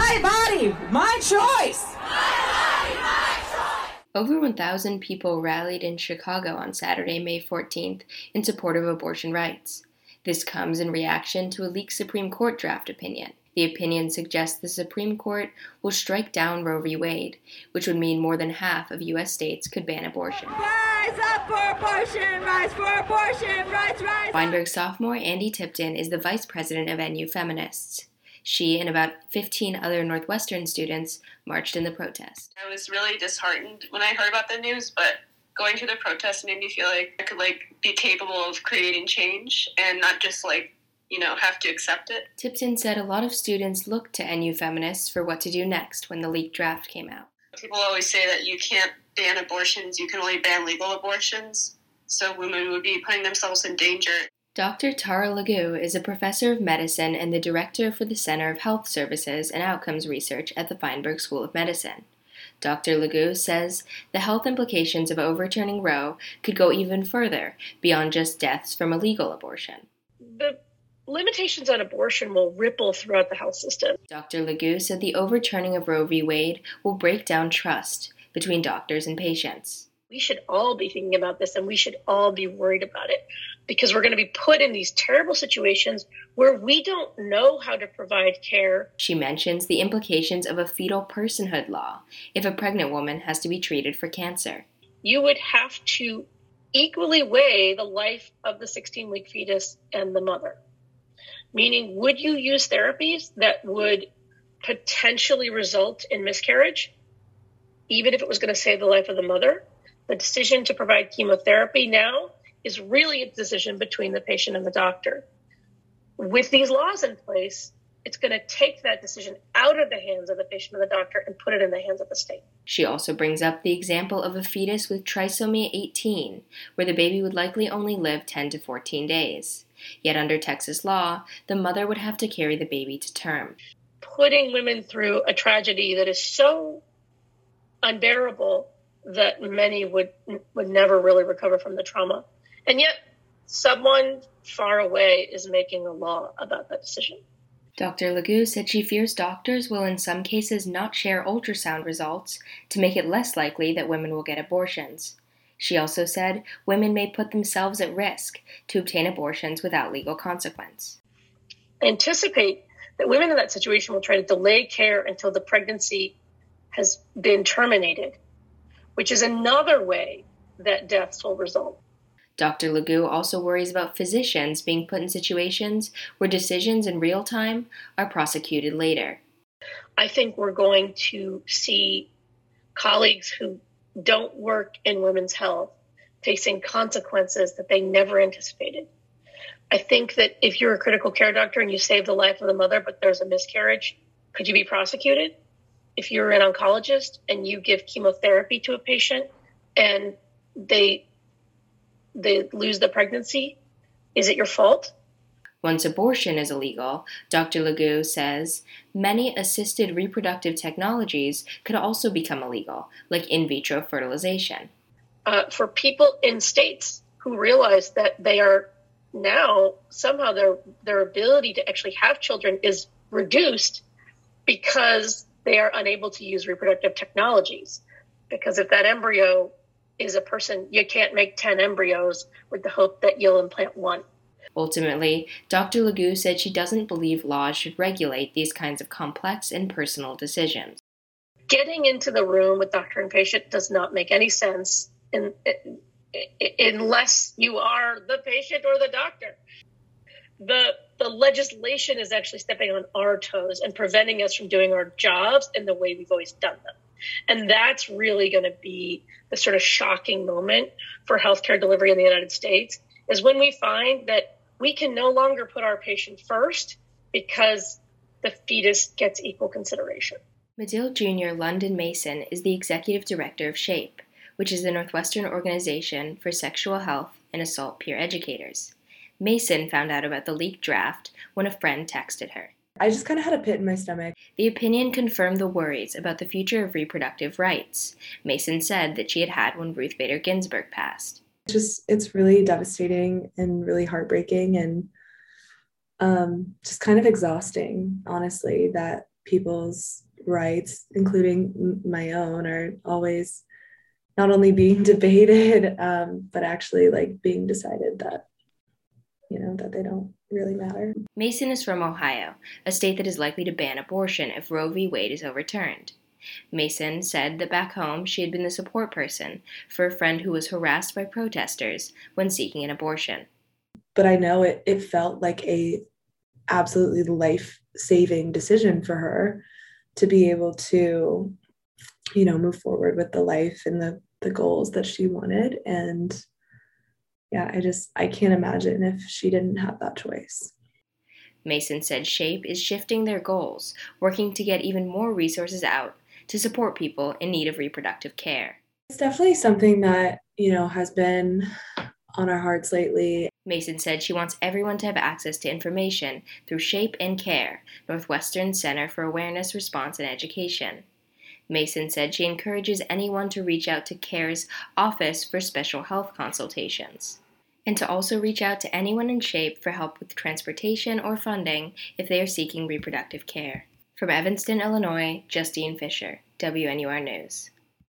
My body, my choice. Over 1,000 people rallied in Chicago on Saturday, May 14th, in support of abortion rights. This comes in reaction to a leaked Supreme Court draft opinion. The opinion suggests the Supreme Court will strike down Roe v. Wade, which would mean more than half of U.S. states could ban abortion. Rise up for abortion! Rise for abortion! Rise! Feinberg sophomore Andy Tipton is the vice president of NU Feminists. She and about 15 other Northwestern students marched in the protest. I was really disheartened when I heard about the news, but going to the protest made me feel like I could be capable of creating change and not just have to accept it. Tipton said a lot of students looked to NU Feminists for what to do next when the leaked draft came out. People always say that you can't ban abortions, you can only ban legal abortions, so women would be putting themselves in danger. Dr. Tara Legoo is a professor of medicine and the director for the Center of Health Services and Outcomes Research at the Feinberg School of Medicine. Dr. Legoo says the health implications of overturning Roe could go even further, beyond just deaths from illegal abortion. The limitations on abortion will ripple throughout the health system. Dr. Legoo said the overturning of Roe v. Wade will break down trust between doctors and patients. We should all be thinking about this, and we should all be worried about it, because we're going to be put in these terrible situations where we don't know how to provide care. She mentions the implications of a fetal personhood law if a pregnant woman has to be treated for cancer. You would have to equally weigh the life of the 16-week fetus and the mother. Meaning, would you use therapies that would potentially result in miscarriage, even if it was going to save the life of the mother? The decision to provide chemotherapy now is really a decision between the patient and the doctor. With these laws in place, it's going to take that decision out of the hands of the patient and the doctor and put it in the hands of the state. She also brings up the example of a fetus with trisomy 18, where the baby would likely only live 10 to 14 days. Yet under Texas law, the mother would have to carry the baby to term. Putting women through a tragedy that is so unbearable that many would never really recover from the trauma. And yet, someone far away is making a law about that decision. Dr. Legoo said she fears doctors will in some cases not share ultrasound results to make it less likely that women will get abortions. She also said women may put themselves at risk to obtain abortions without legal consequence. I anticipate that women in that situation will try to delay care until the pregnancy has been terminated, which is another way that deaths will result. Dr. Legoo also worries about physicians being put in situations where decisions in real time are prosecuted later. I think we're going to see colleagues who don't work in women's health facing consequences that they never anticipated. I think that if you're a critical care doctor and you save the life of the mother, but there's a miscarriage, could you be prosecuted? If you're an oncologist and you give chemotherapy to a patient and they lose the pregnancy, is it your fault? Once abortion is illegal, Dr. Legoo says many assisted reproductive technologies could also become illegal, like in vitro fertilization. For people in states who realize that they are now, somehow their ability to actually have children is reduced because they are unable to use reproductive technologies. Because if that embryo is a person, you can't make 10 embryos with the hope that you'll implant one. Ultimately, Dr. Legoo said she doesn't believe laws should regulate these kinds of complex and personal decisions. Getting into the room with doctor and patient does not make any sense unless you are the patient or the doctor. The legislation is actually stepping on our toes and preventing us from doing our jobs in the way we've always done them. And that's really going to be the sort of shocking moment for healthcare delivery in the United States, is when we find that we can no longer put our patient first because the fetus gets equal consideration. Medill Jr. London Mason is the executive director of SHAPE, which is the Northwestern Organization for Sexual Health and Assault Peer Educators. Mason found out about the leaked draft when a friend texted her. I just kind of had a pit in my stomach. The opinion confirmed the worries about the future of reproductive rights. Mason said that she had had when Ruth Bader Ginsburg passed. It's really devastating and really heartbreaking and just kind of exhausting, honestly, that people's rights, including my own, are always not only being debated, but actually like being decided that, that they don't really matter. Mason is from Ohio, a state that is likely to ban abortion if Roe v. Wade is overturned. Mason said that back home she had been the support person for a friend who was harassed by protesters when seeking an abortion. But I know it felt like a absolutely life-saving decision for her to be able to, move forward with the life and the goals that she wanted. And yeah, I can't imagine if she didn't have that choice. Mason said SHAPE is shifting their goals, working to get even more resources out to support people in need of reproductive care. It's definitely something that, has been on our hearts lately. Mason said she wants everyone to have access to information through SHAPE and CARE, Northwestern Center for Awareness, Response, and Education. Mason said she encourages anyone to reach out to CARE's Office for Special Health Consultations, and to also reach out to anyone in SHAPE for help with transportation or funding if they are seeking reproductive care. From Evanston, Illinois, Justine Fisher, WNUR News.